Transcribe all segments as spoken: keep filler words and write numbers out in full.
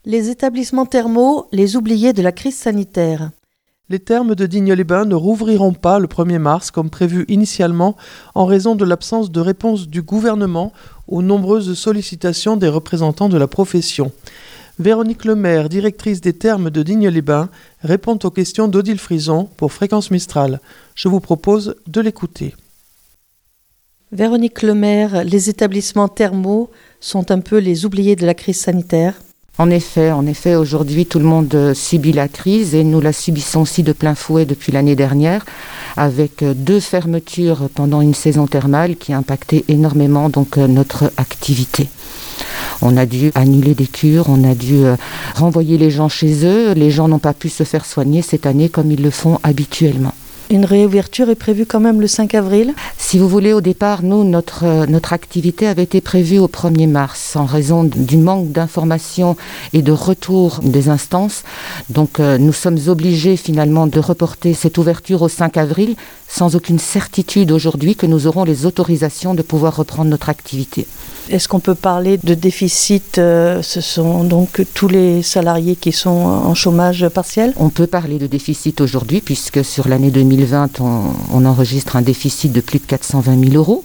Les établissements thermaux, les oubliés de la crise sanitaire. Les thermes de Digne-les-Bains ne rouvriront pas le premier mars comme prévu initialement en raison de l'absence de réponse du gouvernement aux nombreuses sollicitations des représentants de la profession. Véronique Lemaire, directrice des thermes de Digne-les-Bains, répond aux questions d'Odile Frison pour Fréquence Mistral. Je vous propose de l'écouter. Véronique Lemaire, les établissements thermaux sont un peu les oubliés de la crise sanitaire. En effet, en effet, aujourd'hui, tout le monde subit la crise et nous la subissons aussi de plein fouet depuis l'année dernière, avec deux fermetures pendant une saison thermale qui a impacté énormément donc notre activité. On a dû annuler des cures, on a dû renvoyer les gens chez eux. Les gens n'ont pas pu se faire soigner cette année comme ils le font habituellement. Une réouverture est prévue quand même le cinq avril. Si vous voulez, au départ, nous, notre, notre activité avait été prévue au premier mars en raison du manque d'informations et de retour des instances. Donc euh, nous sommes obligés finalement de reporter cette ouverture au cinq avril sans aucune certitude aujourd'hui que nous aurons les autorisations de pouvoir reprendre notre activité. Est-ce qu'on peut parler de déficit euh, Ce sont donc tous les salariés qui sont en chômage partiel ? On peut parler de déficit aujourd'hui puisque sur l'année deux mille vingt, on, on enregistre un déficit de plus de quatre cent vingt mille euros.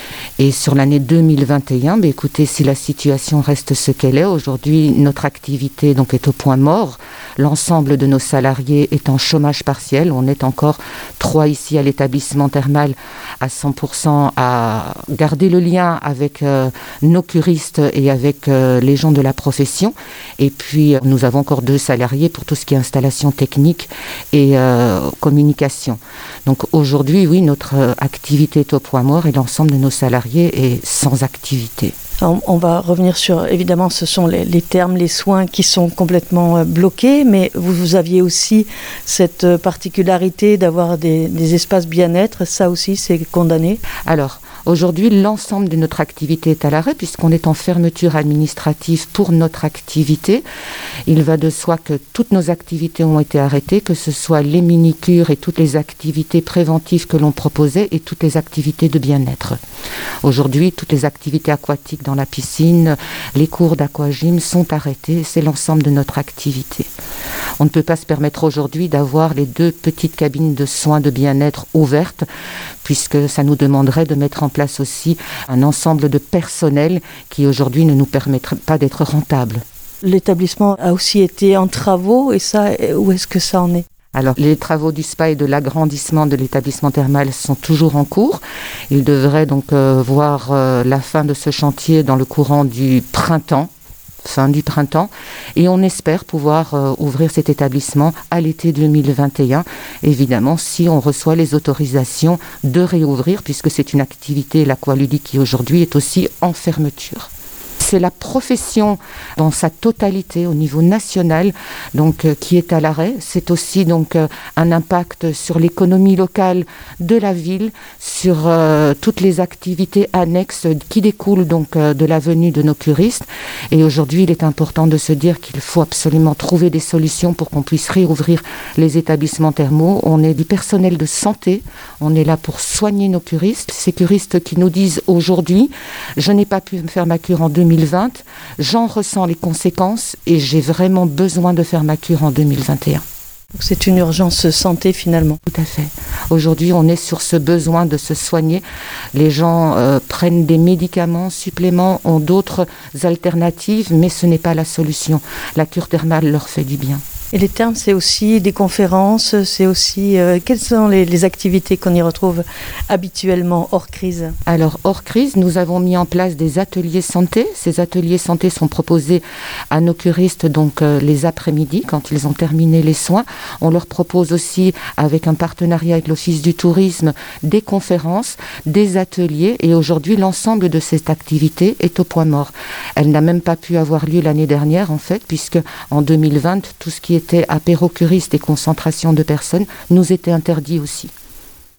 Et sur l'année deux mille vingt et un, bah écoutez, si la situation reste ce qu'elle est, aujourd'hui, notre activité donc, est au point mort. L'ensemble de nos salariés est en chômage partiel. On est encore trois ici à l'établissement thermal à cent pour cent à garder le lien avec euh, nos curistes et avec euh, les gens de la profession. Et puis, nous avons encore deux salariés pour tout ce qui est installation technique et euh, communication. Donc aujourd'hui, oui, notre euh, activité est au point mort et l'ensemble de nos salariés est sans activité. On, on va revenir sur, évidemment, ce sont les, les termes, les soins qui sont complètement euh, bloqués, mais vous, vous aviez aussi cette euh, particularité d'avoir des, des espaces bien-être, ça aussi c'est condamné. Alors, aujourd'hui, l'ensemble de notre activité est à l'arrêt puisqu'on est en fermeture administrative pour notre activité. Il va de soi que toutes nos activités ont été arrêtées, que ce soit les mini-cures et toutes les activités préventives que l'on proposait et toutes les activités de bien-être. Aujourd'hui, toutes les activités aquatiques dans la piscine, les cours d'aquagym sont arrêtés. C'est l'ensemble de notre activité. On ne peut pas se permettre aujourd'hui d'avoir les deux petites cabines de soins de bien-être ouvertes puisque ça nous demanderait de mettre en place aussi un ensemble de personnel qui aujourd'hui ne nous permettrait pas d'être rentable. L'établissement a aussi été en travaux et ça, où est-ce que ça en est ? Alors, les travaux du spa et de l'agrandissement de l'établissement thermal sont toujours en cours. Ils devraient donc euh, voir euh, la fin de ce chantier dans le courant du printemps, fin du printemps. Et on espère pouvoir euh, ouvrir cet établissement à l'été deux mille vingt et un, évidemment, si on reçoit les autorisations de réouvrir, puisque c'est une activité, l'aqualudique, qui aujourd'hui est aussi en fermeture. C'est la profession dans sa totalité au niveau national donc, euh, qui est à l'arrêt. C'est aussi donc, euh, un impact sur l'économie locale de la ville, sur euh, toutes les activités annexes qui découlent donc, euh, de la venue de nos curistes. Et aujourd'hui, il est important de se dire qu'il faut absolument trouver des solutions pour qu'on puisse réouvrir les établissements thermaux. On est du personnel de santé, on est là pour soigner nos curistes. Ces curistes qui nous disent aujourd'hui, je n'ai pas pu me faire ma cure en deux mille vingt, j'en ressens les conséquences et j'ai vraiment besoin de faire ma cure en deux mille vingt et un. Donc c'est une urgence santé finalement. Tout à fait. Aujourd'hui, on est sur ce besoin de se soigner. Les gens euh, prennent des médicaments, suppléments, ont d'autres alternatives, mais ce n'est pas la solution. La cure thermale leur fait du bien. Et les termes, c'est aussi des conférences, c'est aussi... Euh, quelles sont les, les activités qu'on y retrouve habituellement hors crise ? Alors, hors crise, nous avons mis en place des ateliers santé. Ces ateliers santé sont proposés à nos curistes donc euh, les après-midi, quand ils ont terminé les soins. On leur propose aussi, avec un partenariat avec l'Office du tourisme, des conférences, des ateliers. Et aujourd'hui, l'ensemble de cette activité est au point mort. Elle n'a même pas pu avoir lieu l'année dernière, en fait, puisque en deux mille vingt, tout ce qui était apéro curiste et concentration de personnes nous était interdit aussi.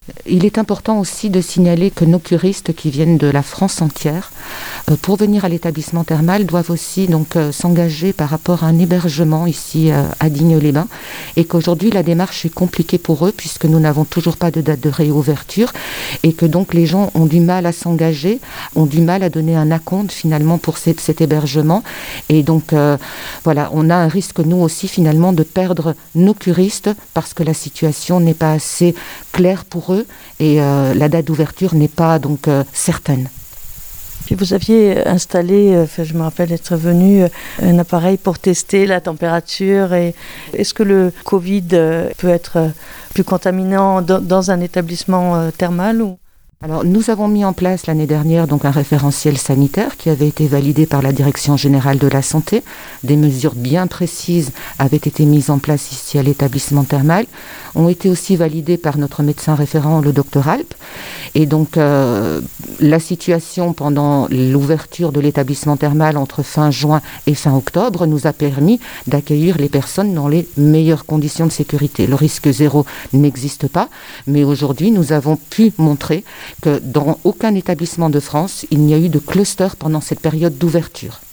Il est important aussi de signaler que nos curistes qui viennent de la France entière, euh, pour venir à l'établissement thermal, doivent aussi donc euh, s'engager par rapport à un hébergement ici euh, à Digne-les-Bains, et qu'aujourd'hui la démarche est compliquée pour eux puisque nous n'avons toujours pas de date de réouverture, et que donc les gens ont du mal à s'engager, ont du mal à donner un acompte finalement pour cet, cet hébergement, et donc euh, voilà, on a un risque nous aussi finalement de perdre nos curistes parce que la situation n'est pas assez claire pour eux. Et euh, la date d'ouverture n'est pas donc euh, certaine. Puis vous aviez installé, enfin, je me rappelle être venu, un appareil pour tester la température. Et est-ce que le Covid peut être plus contaminant dans, dans un établissement thermal ou... Alors, nous avons mis en place l'année dernière donc un référentiel sanitaire qui avait été validé par la Direction générale de la santé. Des mesures bien précises avaient été mises en place ici à l'établissement thermal, ont été aussi validées par notre médecin référent, le docteur Alp. Et donc, euh, la situation pendant l'ouverture de l'établissement thermal entre fin juin et fin octobre nous a permis d'accueillir les personnes dans les meilleures conditions de sécurité. Le risque zéro n'existe pas, mais aujourd'hui, nous avons pu montrer que dans aucun établissement de France, il n'y a eu de cluster pendant cette période d'ouverture.